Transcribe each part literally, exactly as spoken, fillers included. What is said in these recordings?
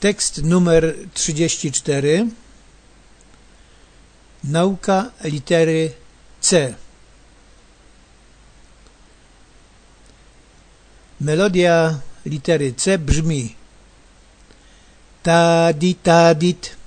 Tekst numer trzydzieści cztery. Nauka litery C. Melodia litery C brzmi ta-di, ta-dit.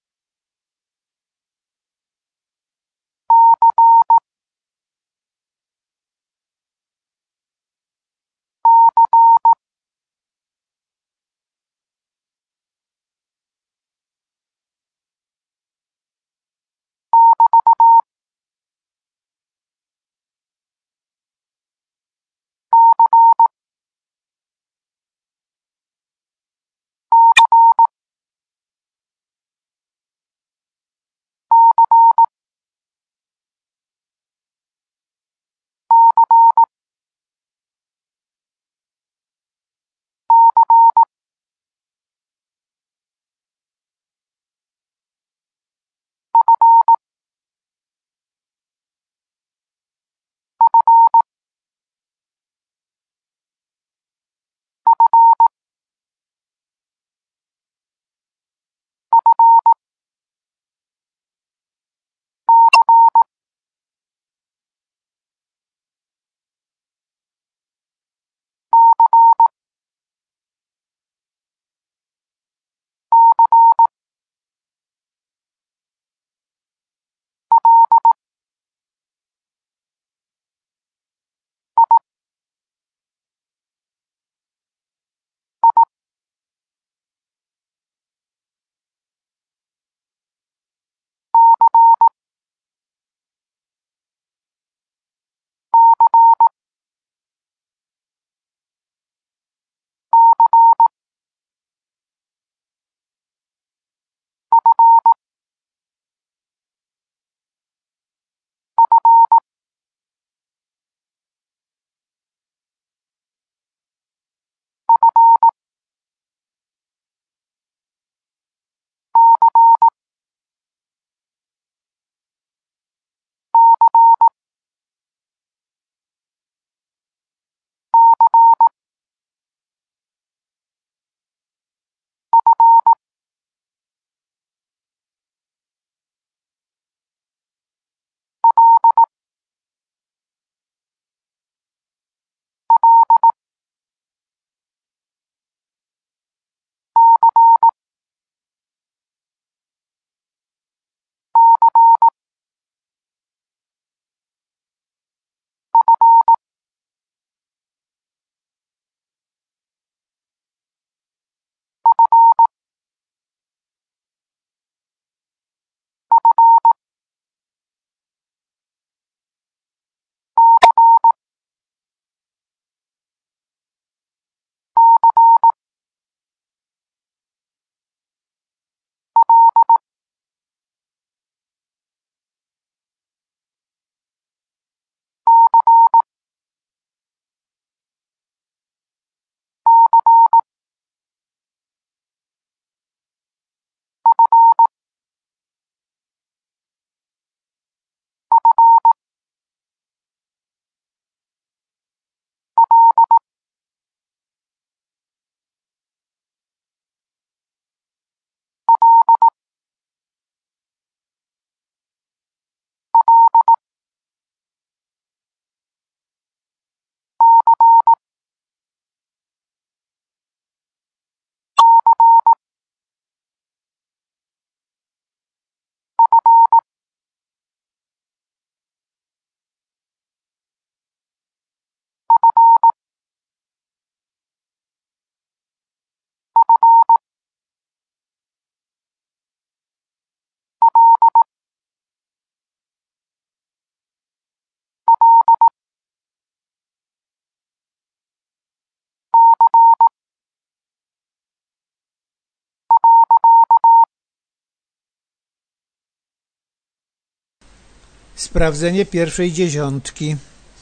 Sprawdzenie pierwszej dziesiątki.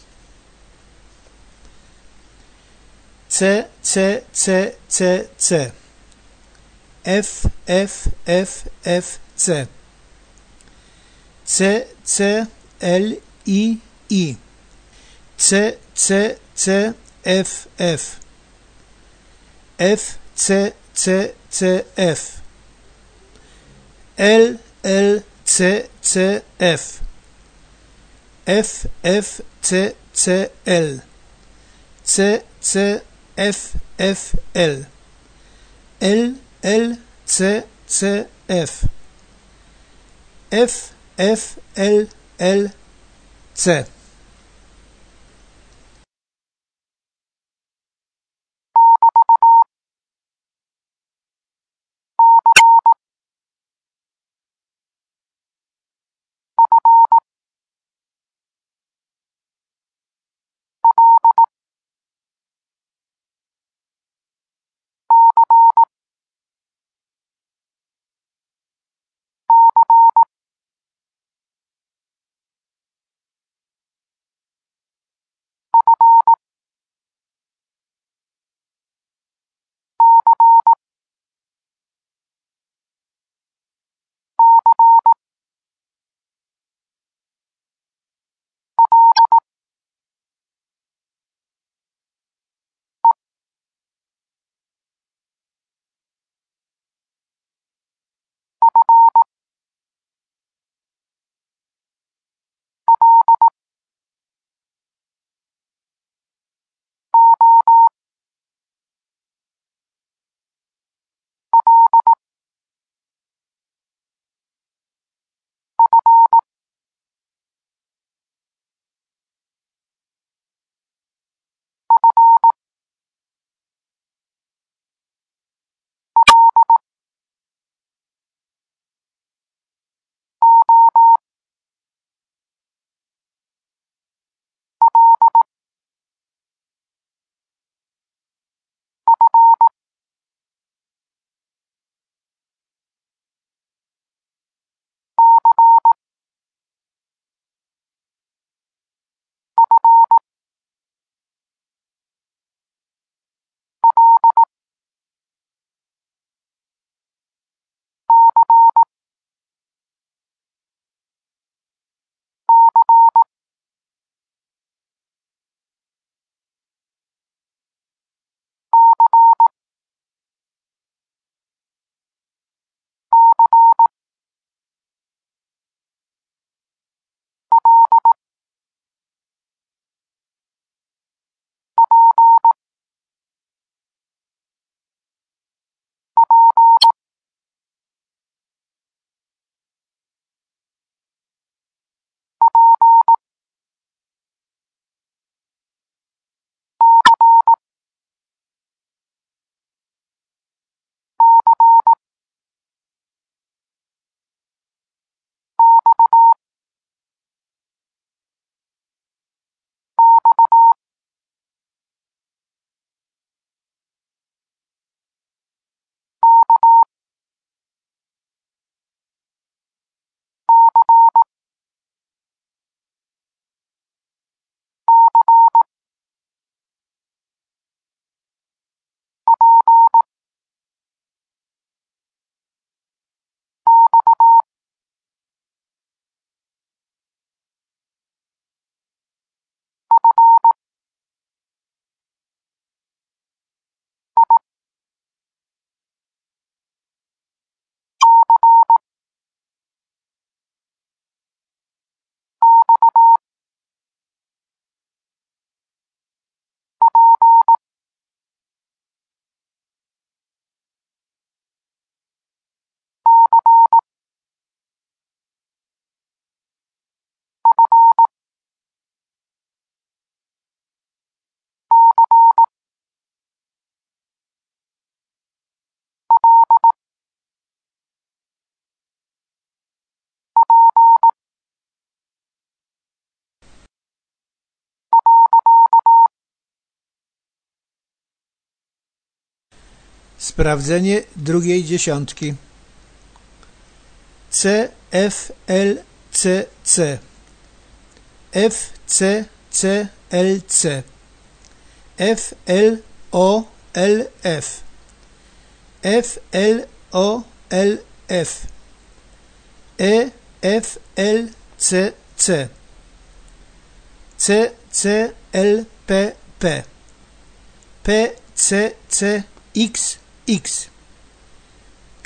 C, C, C, C, C. F, F, F, F, C. C, C, L, I, I. C, C, C, F, F. F, C, C, C F, L L C C F, F F C C L, C C F F L, L L C C F, F F L L C. Sprawdzenie drugiej dziesiątki. C F L C C, F C C L C, F L O L F, F L O L F, E F L C C, C C L P P, P C C X X,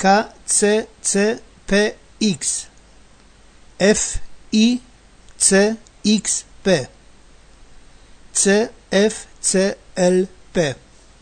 K C C P X, F I C X P, C F C L P.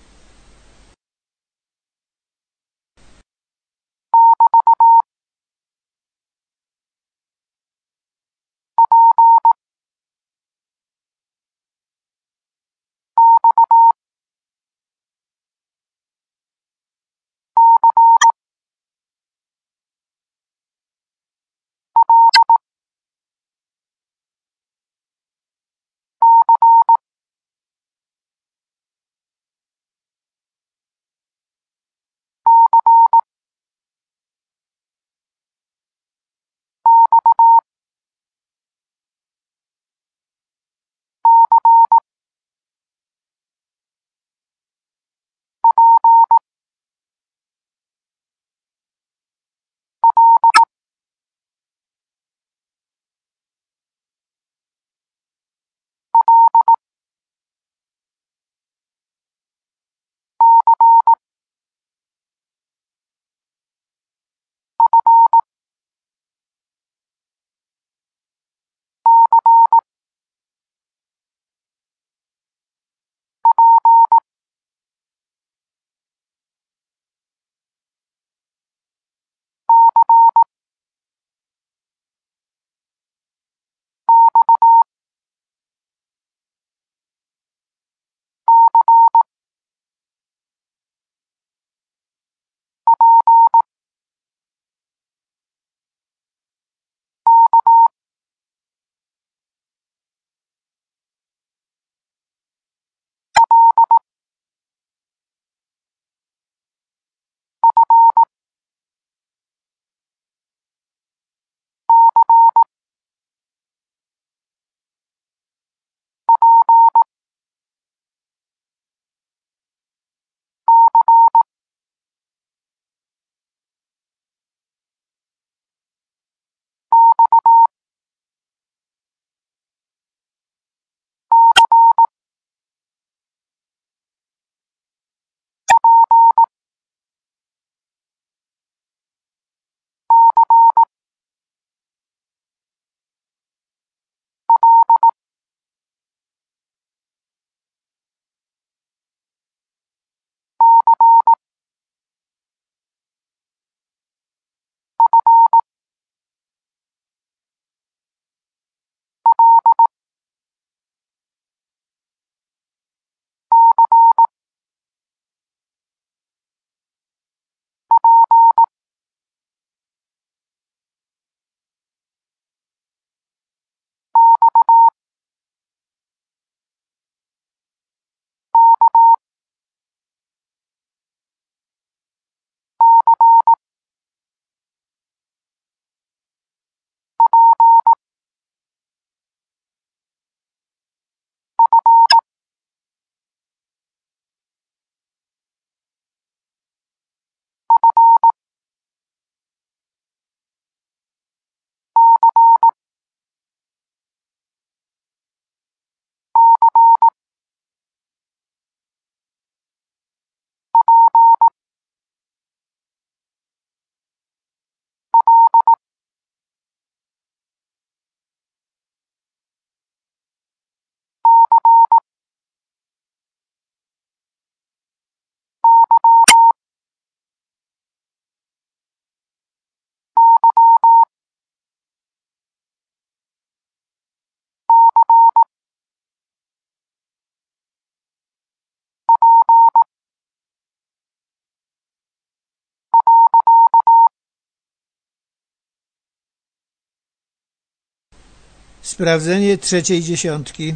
Sprawdzenie trzeciej dziesiątki.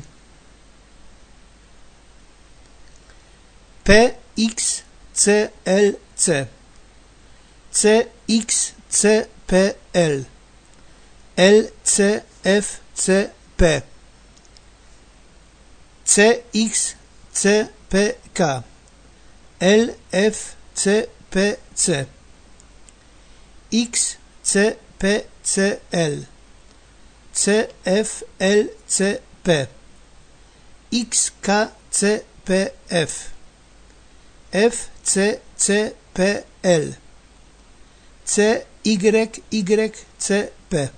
P X C L C, C X C P L, L C F C P, C X C P K, L F C P C, X C P C L, C F L C P, X K C P F, F C C P L, C Y Y C P.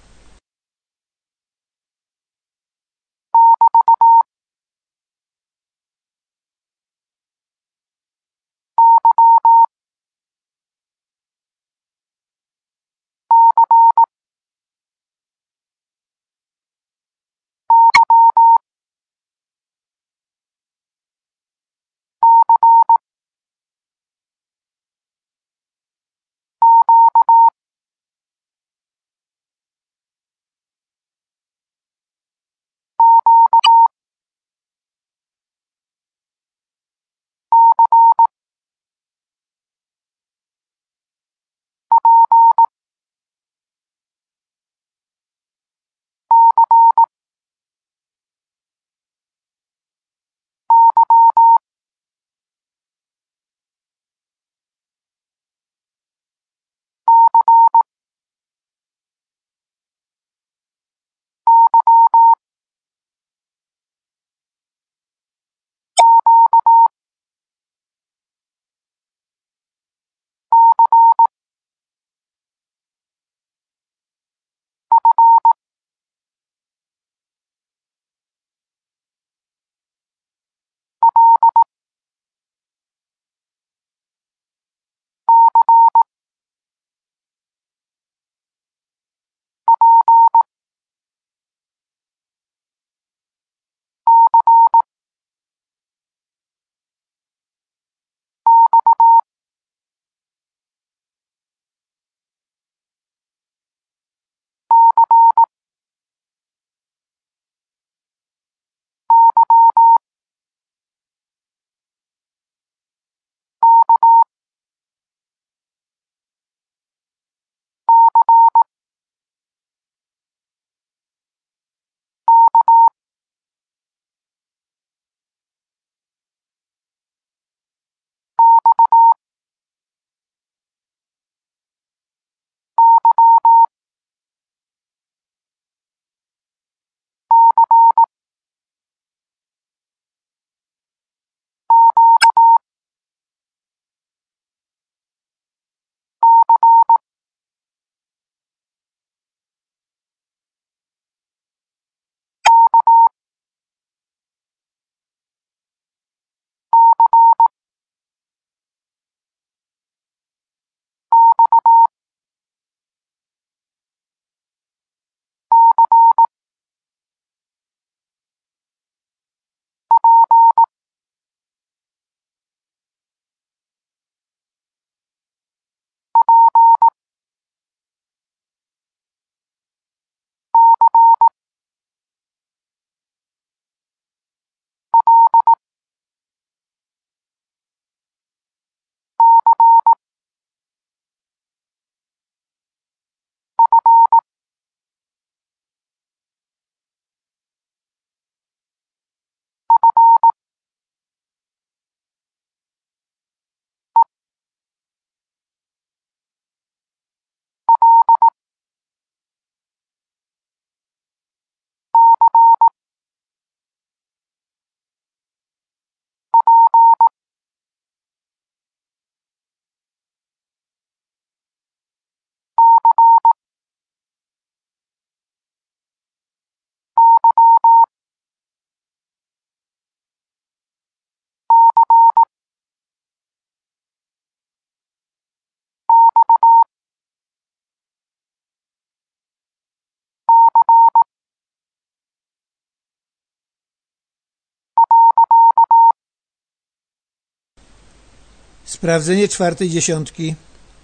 Sprawdzenie czwartej dziesiątki.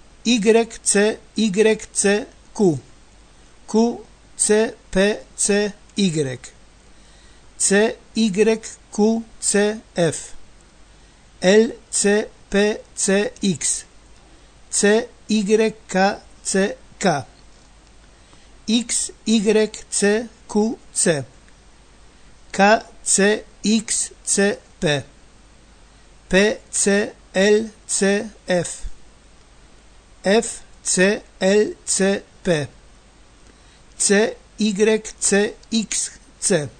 Y C Y C Q. Q C P C Y. C Y Q C F. L C P C X. C Y K C K. X Y C Q C. K C X C P. P C L C F. F C L C P. C Y C X C.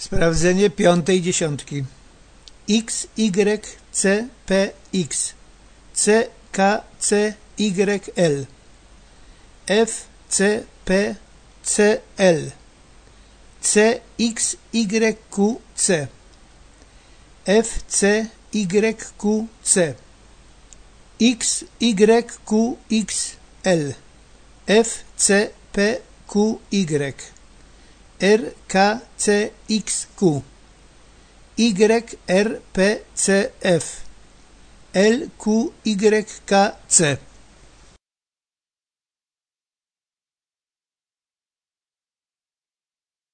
Sprawdzenie piątej dziesiątki. X, Y, C, P, X, C, K, C, Y, L, F, C, P, C, L, C, X, Y, Q, C, F, C, Y, Q, C, X, Y, Q, X, L, F, C, P, Q, Y, R, K, C, X, Q, Y, R, P, C, F, L, Q, Y, K, C.